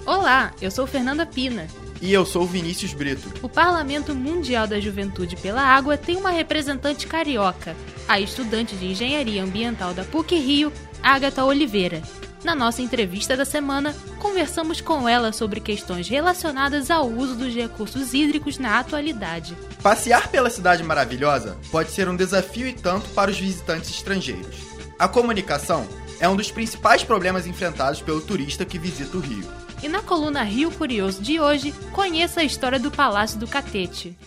Olá, eu sou Fernanda Pina. E eu sou Vinícius Brito. O Parlamento Mundial da Juventude pela Água tem uma representante carioca, a estudante de Engenharia Ambiental da PUC-Rio, Ágata Oliveira. Na nossa entrevista da semana, conversamos com ela sobre questões relacionadas ao uso dos recursos hídricos na atualidade. Passear pela cidade maravilhosa pode ser um desafio e tanto para os visitantes estrangeiros. A comunicação é um dos principais problemas enfrentados pelo turista que visita o Rio. E na coluna Rio Curioso de hoje, conheça a história do Palácio do Catete.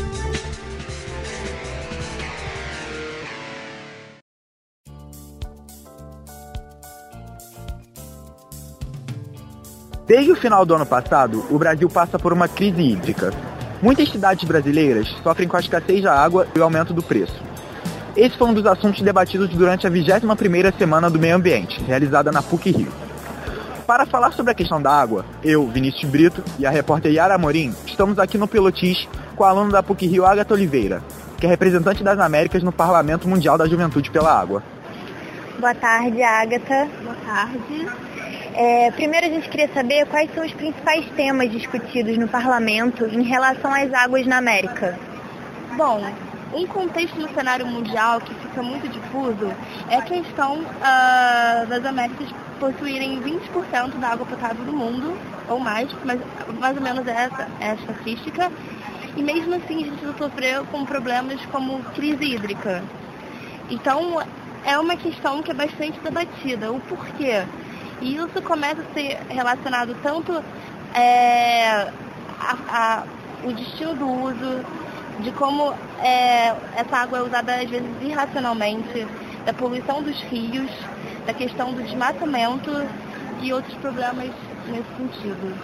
Desde o final do ano passado, o Brasil passa por uma crise hídrica. Muitas cidades brasileiras sofrem com a escassez da água e o aumento do preço. Esse foi um dos assuntos debatidos durante a 21ª Semana do Meio Ambiente, realizada na PUC-Rio. Para falar sobre a questão da água, eu, Vinícius Brito, e a repórter Yara Amorim estamos aqui no Pelotis com a aluna da PUC-Rio, Ágata Oliveira, que é representante das Américas no Parlamento Mundial da Juventude pela Água. Boa tarde, Ágata. Boa tarde. Primeiro a gente queria saber quais são os principais temas discutidos no Parlamento em relação às águas na América. Bom, um contexto no cenário mundial que fica muito difuso é a questão das Américas possuírem 20% da água potável do mundo, ou mais, mas mais ou menos essa é a estatística. E mesmo assim a gente sofreu com problemas como crise hídrica. Então é uma questão que é bastante debatida, o porquê. E isso começa a ser relacionado tanto o destino do uso, de como essa água é usada às vezes irracionalmente, da poluição dos rios, da questão do desmatamento e outros problemas nesse sentido.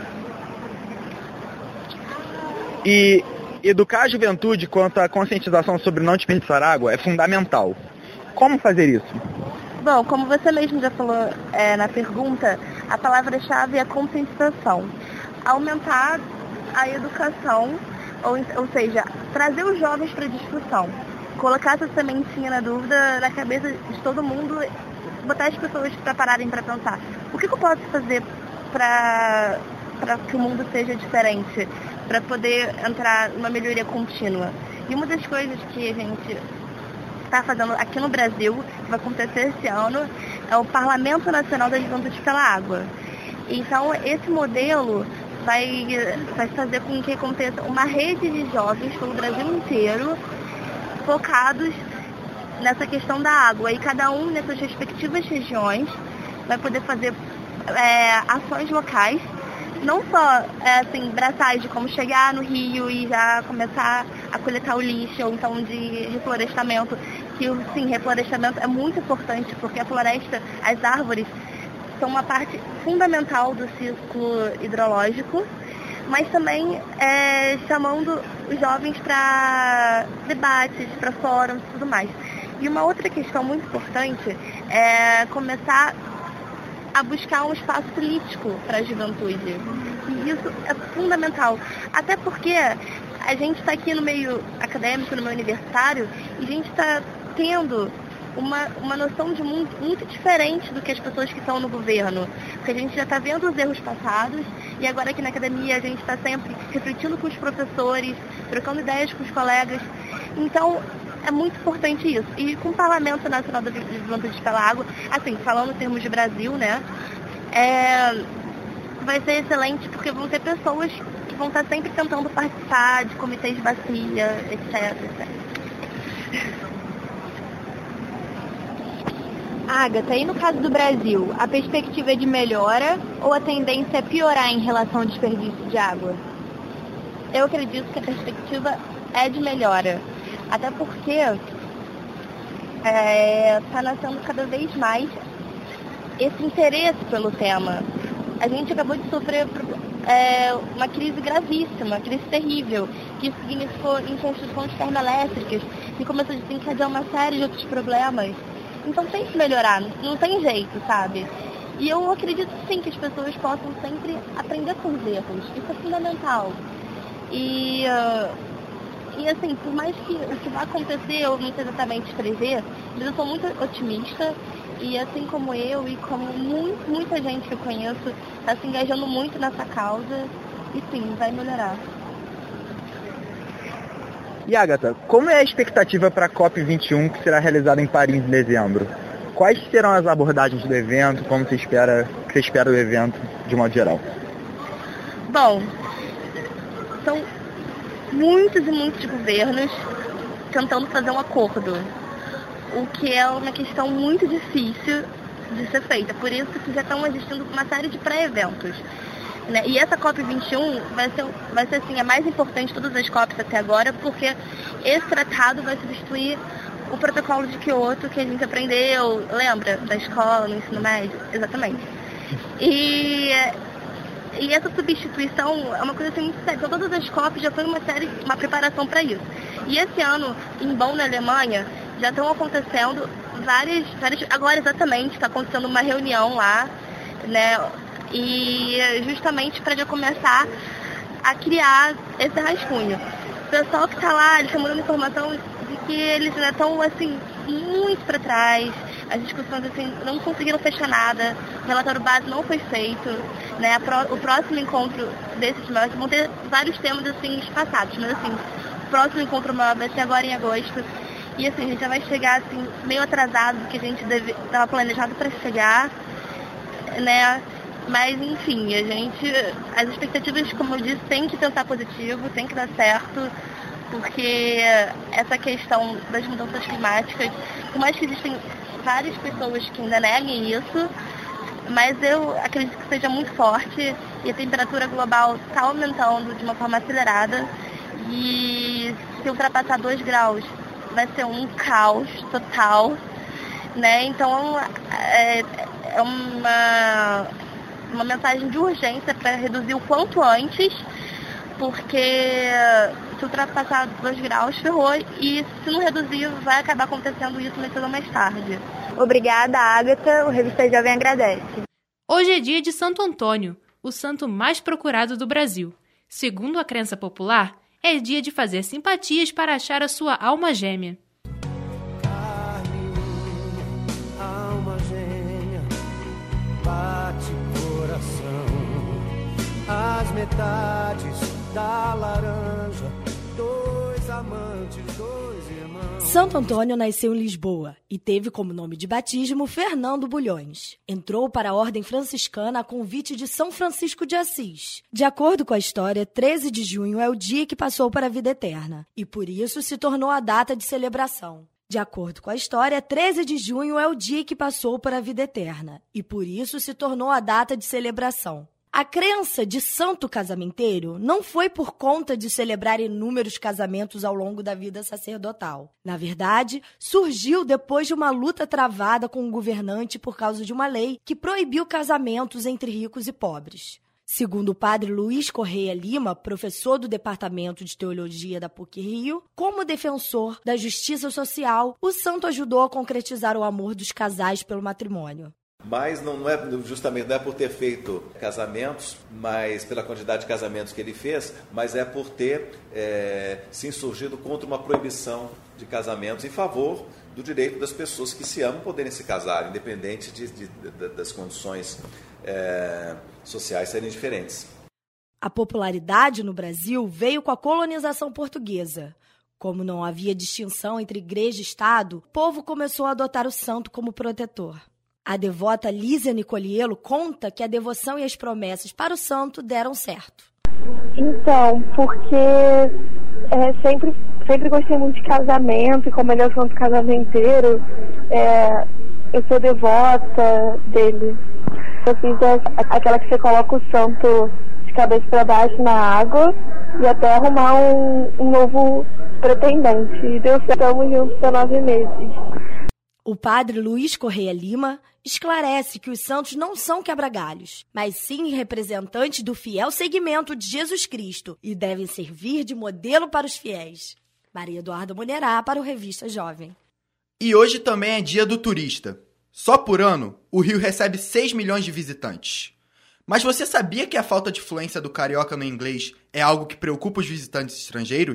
E educar a juventude quanto à conscientização sobre não desperdiçar água é fundamental. Como fazer isso? Bom, como você mesmo já falou na pergunta, a palavra-chave é a conscientização. Aumentar a educação, ou seja, trazer os jovens para a discussão. Colocar essa sementinha na dúvida na cabeça de todo mundo, botar as pessoas para pararem para pensar. O que eu posso fazer para que o mundo seja diferente? Para poder entrar numa melhoria contínua. E uma das coisas que a gente está fazendo aqui no Brasil, que vai acontecer esse ano, é o Parlamento Nacional da Juventude pela Água. Então, esse modelo vai fazer com que aconteça uma rede de jovens pelo Brasil inteiro, focados nessa questão da água. E cada um, nessas respectivas regiões, vai poder fazer ações locais, não só braçais de como chegar no rio e já começar a coletar o lixo, ou então de reflorestamento, que sim, reflorestamento é muito importante, porque a floresta, as árvores, são uma parte fundamental do ciclo hidrológico, mas também chamando os jovens para debates, para fóruns e tudo mais. E uma outra questão muito importante é começar a buscar um espaço político para a juventude. E isso é fundamental. Até porque a gente está aqui no meio acadêmico, no meio universitário, e a gente está tendo uma noção de mundo muito diferente do que as pessoas que estão no governo. Porque a gente já está vendo os erros passados, e agora aqui na academia a gente está sempre refletindo com os professores, trocando ideias com os colegas. Então, é muito importante isso. E com o Parlamento Nacional da Juventude pela Água, assim, falando em termos de Brasil, né, vai ser excelente, porque vão ter pessoas que vão estar sempre tentando participar de comitês de bacia, etc. Ágata, e no caso do Brasil, a perspectiva é de melhora ou a tendência é piorar em relação ao desperdício de água? Eu acredito que a perspectiva é de melhora. Até porque está nascendo cada vez mais esse interesse pelo tema. A gente acabou de sofrer uma crise gravíssima, uma crise terrível, que isso significou em construção de termoelétricas, e começou a desencadear uma série de outros problemas. Então tem que melhorar, não tem jeito, sabe? E eu acredito sim que as pessoas possam sempre aprender com os erros. Isso é fundamental. E E assim, por mais que o que vai acontecer eu não sei exatamente prever, mas eu sou muito otimista e assim como eu e como muita gente que eu conheço, está se engajando muito nessa causa e sim, vai melhorar. E Agatha, como é a expectativa para a COP21 que será realizada em Paris em dezembro? Quais serão as abordagens do evento? Como você espera do evento de modo geral? Bom, são muitos e muitos governos tentando fazer um acordo, o que é uma questão muito difícil de ser feita. Por isso que já estão existindo uma série de pré-eventos. Né? E essa COP21 vai ser assim, a mais importante de todas as COPs até agora, porque esse tratado vai substituir o protocolo de Kyoto que a gente aprendeu, lembra? Da escola, no ensino médio? Exatamente. E essa substituição é uma coisa assim muito séria. Então, todas as COPs já foi uma preparação para isso. E esse ano, em Bonn, na Alemanha, já estão acontecendo várias... Agora, exatamente, está acontecendo uma reunião lá, né? E justamente para já começar a criar esse rascunho. O pessoal que está lá, eles estão mandando informação de que eles ainda estão, assim, muito para trás. As discussões, assim, não conseguiram fechar nada. O relatório base não foi feito. Né? O próximo encontro desses maiores vão ter vários temas, assim, espaçados. Mas, assim, o próximo encontro maior vai ser agora em agosto. E, assim, a gente já vai chegar, assim, meio atrasado do que a gente estava planejado para chegar, né? Mas, enfim, as expectativas, como eu disse, tem que tentar positivo, tem que dar certo, porque essa questão das mudanças climáticas, por mais que existem várias pessoas que ainda neguem isso, mas eu acredito que seja muito forte e a temperatura global está aumentando de uma forma acelerada e se ultrapassar 2 graus vai ser um caos total, né? Então, é uma mensagem de urgência para reduzir o quanto antes, porque se ultrapassar 2 graus, ferrou, e se não reduzir, vai acabar acontecendo isso mais cedo ou mais tarde. Obrigada, Agatha. O Revista Jovem agradece. Hoje é dia de Santo Antônio, o santo mais procurado do Brasil. Segundo a crença popular, é dia de fazer simpatias para achar a sua alma gêmea. As metades da laranja, 2 amantes, 2 irmãos. Santo Antônio nasceu em Lisboa e teve como nome de batismo Fernando Bulhões. Entrou para a ordem franciscana a convite de São Francisco de Assis. De acordo com a história, 13 de junho é o dia que passou para a vida eterna e por isso se tornou a data de celebração. De acordo com a história, 13 de junho é o dia que passou para a vida eterna e por isso se tornou a data de celebração. A crença de santo casamenteiro não foi por conta de celebrar inúmeros casamentos ao longo da vida sacerdotal. Na verdade, surgiu depois de uma luta travada com o governante por causa de uma lei que proibiu casamentos entre ricos e pobres. Segundo o padre Luiz Correia Lima, professor do Departamento de Teologia da PUC-Rio, como defensor da justiça social, o santo ajudou a concretizar o amor dos casais pelo matrimônio. Mas não é por ter feito casamentos, mas pela quantidade de casamentos que ele fez, mas é por ter se insurgido contra uma proibição de casamentos em favor do direito das pessoas que se amam poderem se casar, independente das condições sociais serem diferentes. A popularidade no Brasil veio com a colonização portuguesa. Como não havia distinção entre igreja e Estado, o povo começou a adotar o santo como protetor. A devota Lísia Nicoliello conta que a devoção e as promessas para o santo deram certo. Então, porque sempre gostei muito de casamento, e como ele é o santo casamenteiro, eu sou devota dele. Eu fiz aquela que você coloca o santo de cabeça para baixo na água e até arrumar um novo pretendente. E deu certo, estamos juntos há 9 meses. O padre Luiz Correia Lima esclarece que os santos não são quebra-galhos, mas sim representantes do fiel seguimento de Jesus Cristo e devem servir de modelo para os fiéis. Maria Eduarda Monerá para o Revista Jovem. E hoje também é dia do turista. Só por ano, o Rio recebe 6 milhões de visitantes. Mas você sabia que a falta de fluência do carioca no inglês é algo que preocupa os visitantes estrangeiros?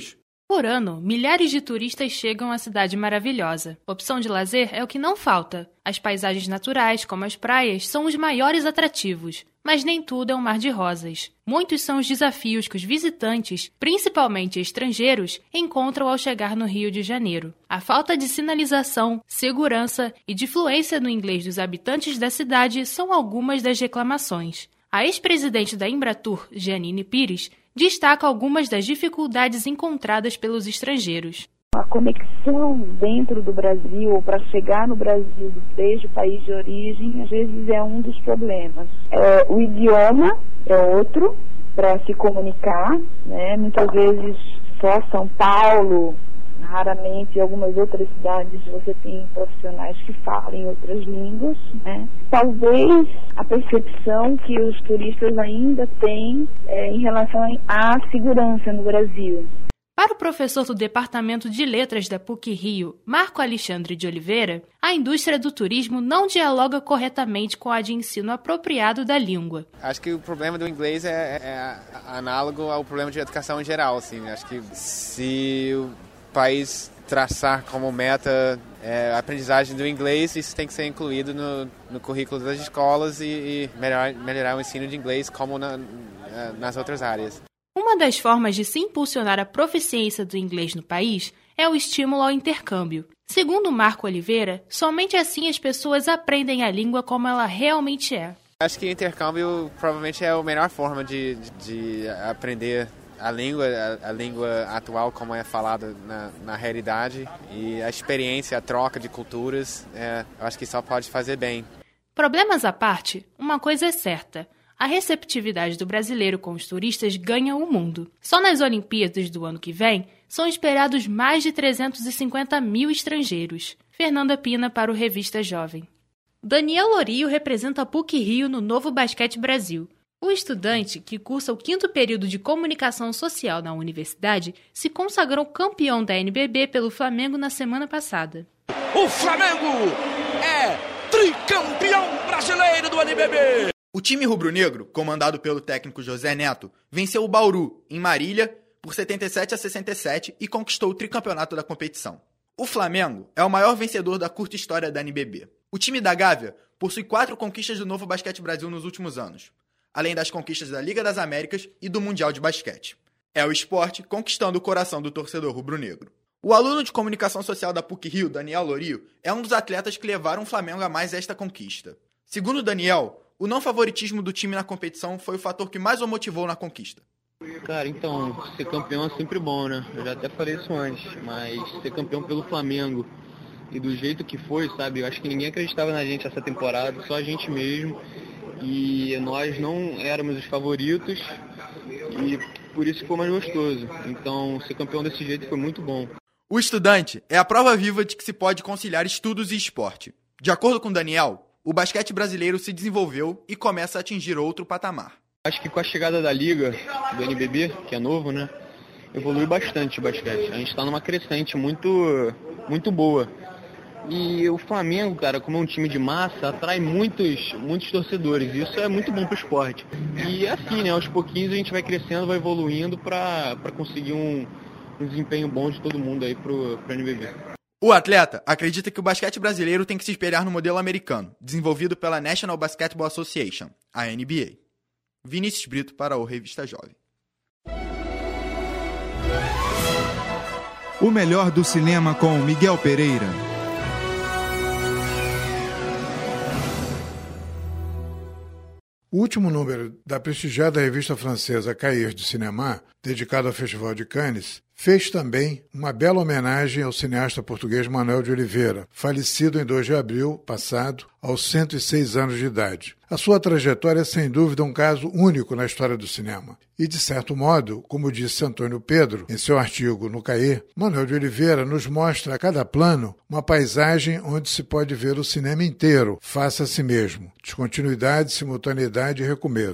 Por ano, milhares de turistas chegam à cidade maravilhosa. Opção de lazer é o que não falta. As paisagens naturais, como as praias, são os maiores atrativos. Mas nem tudo é um mar de rosas. Muitos são os desafios que os visitantes, principalmente estrangeiros, encontram ao chegar no Rio de Janeiro. A falta de sinalização, segurança e de fluência no inglês dos habitantes da cidade são algumas das reclamações. A ex-presidente da Embratur, Jeanine Pires, destaca algumas das dificuldades encontradas pelos estrangeiros. A conexão dentro do Brasil, ou para chegar no Brasil desde o país de origem, às vezes é um dos problemas. O idioma é outro para se comunicar, né? Muitas vezes só São Paulo, raramente em algumas outras cidades você tem profissionais que falam outras línguas, né? Talvez a percepção que os turistas ainda têm em relação à segurança no Brasil. Para o professor do Departamento de Letras da PUC-Rio, Marco Alexandre de Oliveira, a indústria do turismo não dialoga corretamente com a de ensino apropriado da língua. Acho que o problema do inglês é análogo ao problema de educação em geral. Assim. Acho que se o país traçar como meta a aprendizagem do inglês, isso tem que ser incluído no currículo das escolas e melhorar o ensino de inglês como nas outras áreas. Uma das formas de se impulsionar a proficiência do inglês no país é o estímulo ao intercâmbio. Segundo Marco Oliveira, somente assim as pessoas aprendem a língua como ela realmente é. Acho que intercâmbio provavelmente é a melhor forma de aprender a língua atual como é falada na realidade, e a experiência, a troca de culturas, eu acho que só pode fazer bem. Problemas à parte, uma coisa é certa. A receptividade do brasileiro com os turistas ganha o mundo. Só nas Olimpíadas do ano que vem, são esperados mais de 350 mil estrangeiros. Fernanda Pina para o Revista Jovem. Daniel Lorio representa a PUC-Rio no Novo Basquete Brasil. O estudante, que cursa o 5º período de Comunicação Social na universidade, se consagrou campeão da NBB pelo Flamengo na semana passada. O Flamengo é tricampeão brasileiro do NBB! O time rubro-negro, comandado pelo técnico José Neto, venceu o Bauru, em Marília, por 77-67 e conquistou o tricampeonato da competição. O Flamengo é o maior vencedor da curta história da NBB. O time da Gávea possui 4 conquistas do Novo Basquete Brasil nos últimos anos, além das conquistas da Liga das Américas e do Mundial de Basquete. É o esporte conquistando o coração do torcedor rubro-negro. O aluno de Comunicação Social da PUC-Rio, Daniel Lorio, é um dos atletas que levaram o Flamengo a mais esta conquista. Segundo Daniel, o não favoritismo do time na competição foi o fator que mais o motivou na conquista. Cara, então, ser campeão é sempre bom, né? Eu já até falei isso antes, mas ser campeão pelo Flamengo e do jeito que foi, sabe? Eu acho que ninguém acreditava na gente essa temporada, só a gente mesmo. E nós não éramos os favoritos e por isso ficou mais gostoso. Então, ser campeão desse jeito foi muito bom. O estudante é a prova viva de que se pode conciliar estudos e esporte. De acordo com Daniel, o basquete brasileiro se desenvolveu e começa a atingir outro patamar. Acho que com a chegada da Liga, do NBB, que é novo, né, evoluiu bastante o basquete. A gente está numa crescente muito boa. E o Flamengo, cara, como é um time de massa, atrai muitos torcedores. E isso é muito bom pro esporte. E assim, né, aos pouquinhos a gente vai crescendo, vai evoluindo para conseguir um desempenho bom de todo mundo aí pro NBB. O atleta acredita que o basquete brasileiro tem que se espelhar no modelo americano, desenvolvido pela National Basketball Association, a NBA. Vinícius Brito para o Revista Jovem. O melhor do cinema com Miguel Pereira. O último número da prestigiada revista francesa Cahiers du Cinéma, dedicado ao Festival de Cannes, fez também uma bela homenagem ao cineasta português Manuel de Oliveira, falecido em 2 de abril passado, aos 106 anos de idade. A sua trajetória é, sem dúvida, um caso único na história do cinema. E, de certo modo, como disse Antônio Pedro em seu artigo no Cahiers, Manuel de Oliveira nos mostra a cada plano uma paisagem onde se pode ver o cinema inteiro, face a si mesmo, descontinuidade, simultaneidade e recomeço.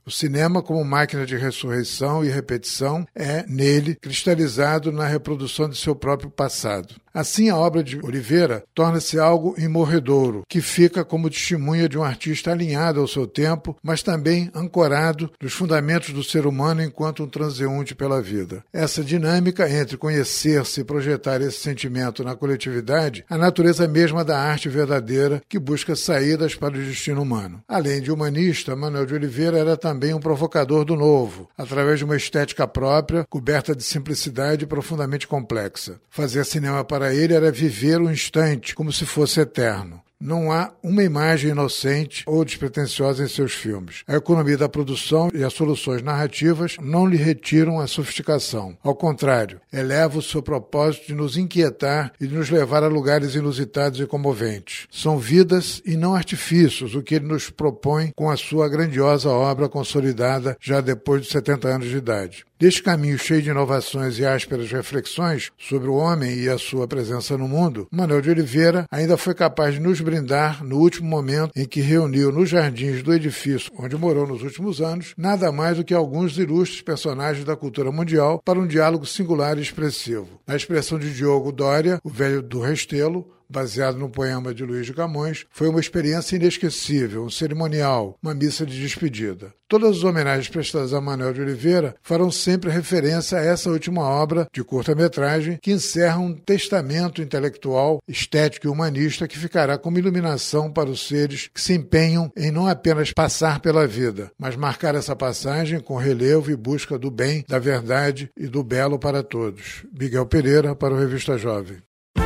O cinema, como máquina de ressurreição e repetição, é, nele, cristalizado na reprodução de seu próprio passado. Assim, a obra de Oliveira torna-se algo imorredouro, que fica como testemunha de um artista alinhado ao seu tempo, mas também ancorado nos fundamentos do ser humano enquanto um transeunte pela vida. Essa dinâmica entre conhecer-se e projetar esse sentimento na coletividade, a natureza mesma da arte verdadeira que busca saídas para o destino humano. Além de humanista, Manuel de Oliveira era também um provocador do novo, através de uma estética própria, coberta de simplicidade e profundamente complexa. Fazer cinema para ele era viver o instante, como se fosse eterno. Não há uma imagem inocente ou despretensiosa em seus filmes. A economia da produção e as soluções narrativas não lhe retiram a sofisticação. Ao contrário, eleva o seu propósito de nos inquietar e de nos levar a lugares inusitados e comoventes. São vidas e não artifícios o que ele nos propõe com a sua grandiosa obra consolidada já depois de 70 anos de idade. Deste caminho cheio de inovações e ásperas reflexões sobre o homem e a sua presença no mundo, Manuel de Oliveira ainda foi capaz de nos brindar no último momento em que reuniu nos jardins do edifício onde morou nos últimos anos, nada mais do que alguns ilustres personagens da cultura mundial para um diálogo singular e expressivo. Na expressão de Diogo Doria, o velho do Restelo, baseado no poema de Luís de Camões, foi uma experiência inesquecível, um cerimonial, uma missa de despedida. Todas as homenagens prestadas a Manuel de Oliveira farão sempre referência a essa última obra de curta-metragem que encerra um testamento intelectual, estético e humanista que ficará como iluminação para os seres que se empenham em não apenas passar pela vida, mas marcar essa passagem com relevo e busca do bem, da verdade e do belo para todos. Miguel Pereira, para o Revista Jovem.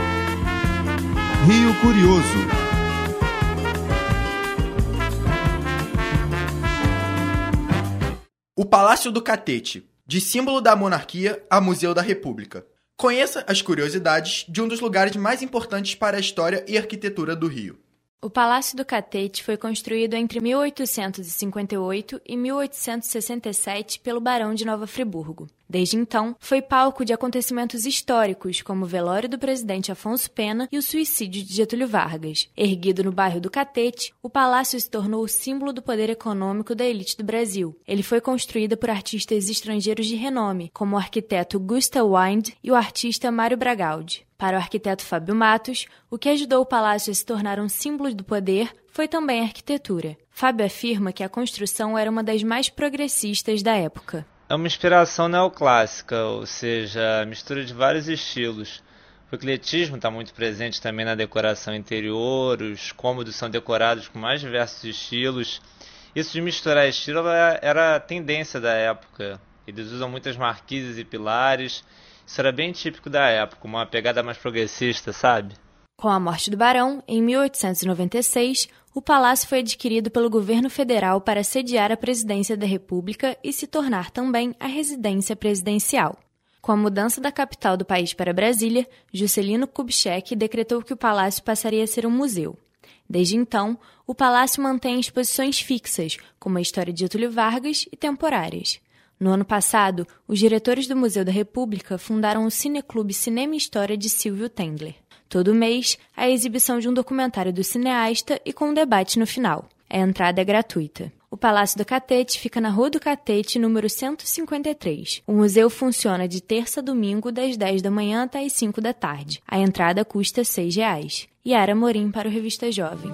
Rio Curioso. O Palácio do Catete, de símbolo da monarquia a Museu da República. Conheça as curiosidades de um dos lugares mais importantes para a história e arquitetura do Rio. O Palácio do Catete foi construído entre 1858 e 1867 pelo Barão de Nova Friburgo. Desde então, foi palco de acontecimentos históricos, como o velório do presidente Afonso Pena e o suicídio de Getúlio Vargas. Erguido no bairro do Catete, o palácio se tornou o símbolo do poder econômico da elite do Brasil. Ele foi construído por artistas estrangeiros de renome, como o arquiteto Gustav Wind e o artista Mário Bragaldi. Para o arquiteto Fábio Matos, o que ajudou o palácio a se tornar um símbolo do poder foi também a arquitetura. Fábio afirma que a construção era uma das mais progressistas da época. É uma inspiração neoclássica, ou seja, a mistura de vários estilos. O ecletismo está muito presente também na decoração interior, os cômodos são decorados com mais diversos estilos. Isso de misturar estilo era a tendência da época. Eles usam muitas marquises e pilares. Isso era bem típico da época, uma pegada mais progressista, sabe? Com a morte do barão, em 1896, o palácio foi adquirido pelo governo federal para sediar a presidência da República e se tornar também a residência presidencial. Com a mudança da capital do país para Brasília, Juscelino Kubitschek decretou que o palácio passaria a ser um museu. Desde então, o palácio mantém exposições fixas, como a história de Getúlio Vargas, e temporárias. No ano passado, os diretores do Museu da República fundaram o Cineclube Cinema e História de Silvio Tendler. Todo mês, a exibição de um documentário do cineasta e com um debate no final. A entrada é gratuita. O Palácio do Catete fica na Rua do Catete, número 153. O museu funciona de terça a domingo, das 10 da manhã até as 5 da tarde. A entrada custa R$ 6. Yara Morim para o Revista Jovem.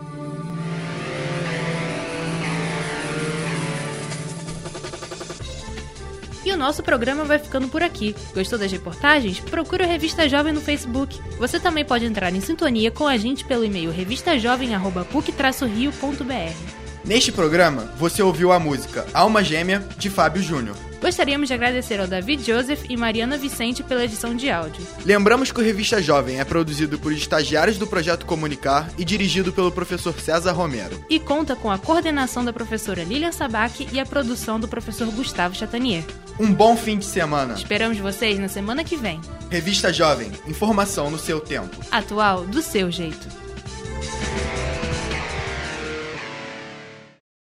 E o nosso programa vai ficando por aqui. Gostou das reportagens? Procure a Revista Jovem no Facebook. Você também pode entrar em sintonia com a gente pelo e-mail revistajovem@puc-rio.br. Neste programa, você ouviu a música Alma Gêmea, de Fábio Júnior. Gostaríamos de agradecer ao David Joseph e Mariana Vicente pela edição de áudio. Lembramos que o Revista Jovem é produzido por estagiários do Projeto Comunicar e dirigido pelo professor César Romero. E conta com a coordenação da professora Lilian Sabac e a produção do professor Gustavo Chatanier. Um bom fim de semana. Esperamos vocês na semana que vem. Revista Jovem, informação no seu tempo. Atual, do seu jeito.